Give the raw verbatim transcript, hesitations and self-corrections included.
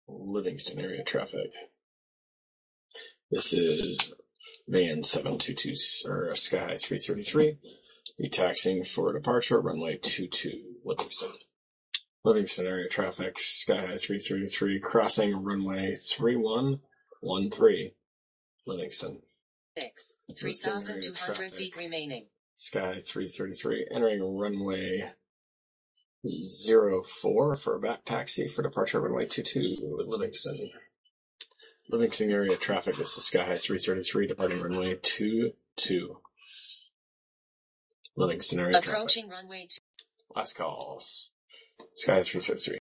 Livingston area traffic. This is van seven two two, or Sky three thirty-three. Be taxiing for departure, runway two two, Livingston. Livingston area traffic, Sky three thirty-three, crossing runway three one one three, Livingston. Six, three thousand two hundred feet remaining. Sky three thirty-three, entering runway zero four for a back taxi for departure, runway two two, Livingston. Livingston area traffic, this is Sky three thirty-three, departing runway two two. Livingston area Approaching traffic. runway two. Last calls. Sky three thirty-three.